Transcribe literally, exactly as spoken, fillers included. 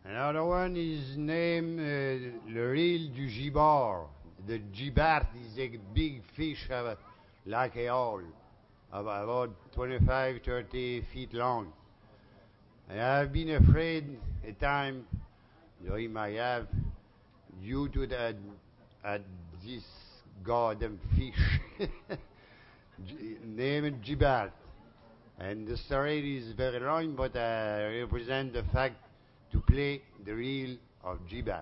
Another one is named uh, Le Reel du Gibard. The Gibard is a big fish uh, like a owl, about twenty-five, thirty feet long. And I've been afraid a time, though he might have, due to that, uh, this goddamn fish G- named Gibard. And the story is very long, but I represent the fact to play the reel of Gibard.